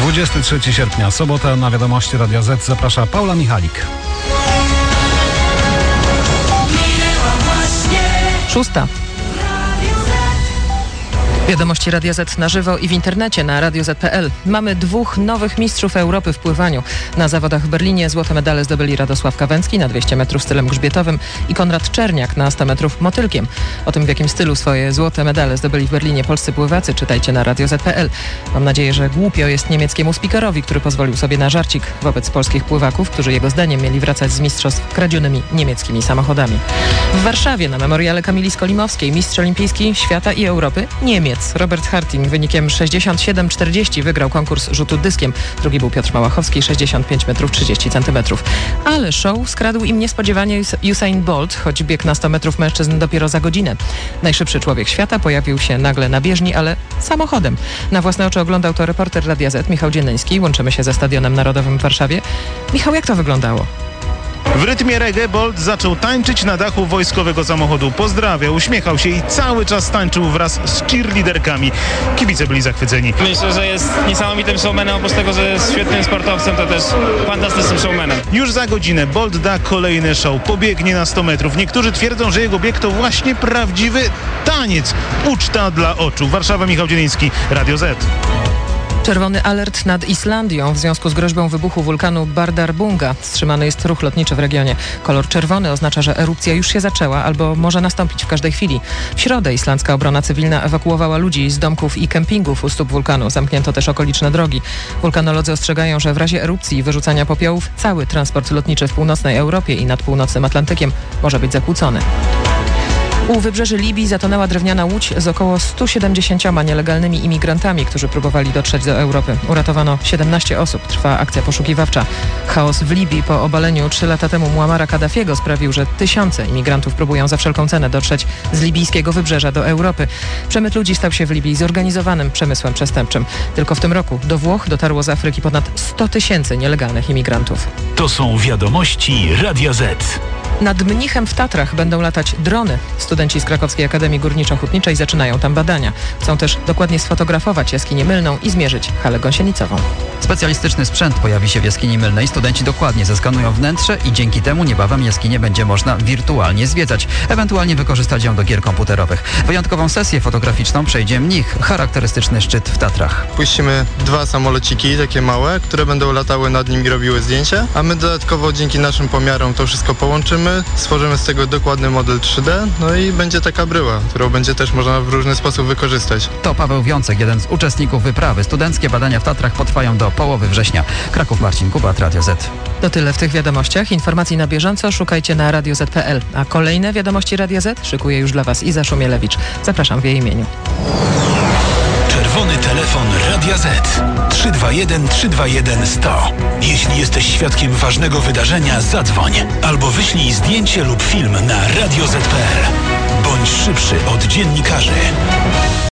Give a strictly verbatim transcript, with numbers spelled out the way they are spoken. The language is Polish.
dwudziestego trzeciego sierpnia, sobota, na Wiadomości Radia Z zaprasza Paula Michalik. Szósta. Wiadomości Radia Z na żywo i w internecie na radio zet kropka pe el. Mamy dwóch nowych mistrzów Europy w pływaniu. Na zawodach w Berlinie złote medale zdobyli Radosław Kawęcki na dwieście metrów stylem grzbietowym i Konrad Czerniak na sto metrów motylkiem. O tym, w jakim stylu swoje złote medale zdobyli w Berlinie polscy pływacy, czytajcie na radio zet kropka pe el. Mam nadzieję, że głupio jest niemieckiemu speakerowi, który pozwolił sobie na żarcik wobec polskich pływaków, którzy jego zdaniem mieli wracać z mistrzostw kradzionymi niemieckimi samochodami. W Warszawie na memoriale Kamili Skolimowskiej mistrz olimpijski świata i Europy Niemiec Robert Harting wynikiem sześćdziesiąt siedem czterdzieści wygrał konkurs rzutu dyskiem. Drugi był Piotr Małachowski, sześćdziesiąt pięć metrów trzydzieści centymetrów. Ale show skradł im niespodziewanie Usain Bolt, choć bieg na sto metrów mężczyzn dopiero za godzinę. Najszybszy człowiek świata pojawił się nagle na bieżni, ale samochodem. Na własne oczy oglądał to reporter Radia Z Michał Dziennyński. Łączymy się ze Stadionem Narodowym w Warszawie. Michał, jak to wyglądało? W rytmie reggae Bolt zaczął tańczyć na dachu wojskowego samochodu. Pozdrawiał, uśmiechał się i cały czas tańczył wraz z cheerleaderkami. Kibice byli zachwyceni. Myślę, że jest niesamowitym showmanem, oprócz tego, że jest świetnym sportowcem, to też fantastycznym showmanem. Już za godzinę Bolt da kolejny show. Pobiegnie na sto metrów. Niektórzy twierdzą, że jego bieg to właśnie prawdziwy taniec. Uczta dla oczu. Warszawa, Michał Dziennyński, Radio Z. Czerwony alert nad Islandią w związku z groźbą wybuchu wulkanu Bardarbunga. Wstrzymany jest ruch lotniczy w regionie. Kolor czerwony oznacza, że erupcja już się zaczęła albo może nastąpić w każdej chwili. W środę islandzka obrona cywilna ewakuowała ludzi z domków i kempingów u stóp wulkanu. Zamknięto też okoliczne drogi. Wulkanolodzy ostrzegają, że w razie erupcji i wyrzucania popiołów cały transport lotniczy w północnej Europie i nad północnym Atlantykiem może być zakłócony. U wybrzeży Libii zatonęła drewniana łódź z około stu siedemdziesięcioma nielegalnymi imigrantami, którzy próbowali dotrzeć do Europy. Uratowano siedemnaście osób. Trwa akcja poszukiwawcza. Chaos w Libii po obaleniu trzy lata temu Muamara Kaddafiego sprawił, że tysiące imigrantów próbują za wszelką cenę dotrzeć z libijskiego wybrzeża do Europy. Przemyt ludzi stał się w Libii zorganizowanym przemysłem przestępczym. Tylko w tym roku do Włoch dotarło z Afryki ponad sto tysięcy nielegalnych imigrantów. To są wiadomości Radia Z. Nad Mnichem w Tatrach będą latać drony. Studenci z Krakowskiej Akademii Górniczo-Hutniczej zaczynają tam badania. Chcą też dokładnie sfotografować jaskinię Mylną i zmierzyć halę gąsienicową. Specjalistyczny sprzęt pojawi się w jaskini Mylnej. Studenci dokładnie zeskanują wnętrze i dzięki temu niebawem jaskinię będzie można wirtualnie zwiedzać, ewentualnie wykorzystać ją do gier komputerowych. Wyjątkową sesję fotograficzną przejdzie Mnich, charakterystyczny szczyt w Tatrach. Puścimy dwa samolociki, takie małe, które będą latały nad nim i robiły zdjęcia, a my dodatkowo dzięki naszym pomiarom to wszystko połączymy, stworzymy z tego dokładny model trzy D, no i będzie taka bryła, którą będzie też można w różny sposób wykorzystać. To Paweł Wiącek, jeden z uczestników wyprawy. Studenckie badania w Tatrach potrwają do połowy września. Kraków, Marcin Kubat, Radio Z. To tyle w tych wiadomościach. Informacji na bieżąco szukajcie na radio zet kropka pe el. A kolejne wiadomości Radia Z szykuje już dla Was Iza Szumielewicz. Zapraszam w jej imieniu. Czerwony telefon Radia Z. trzy dwa jeden trzy dwa jeden sto. Jeśli jesteś świadkiem ważnego wydarzenia, zadzwoń. Albo wyślij zdjęcie lub film na radio zet kropka pe el. Bądź szybszy od dziennikarzy.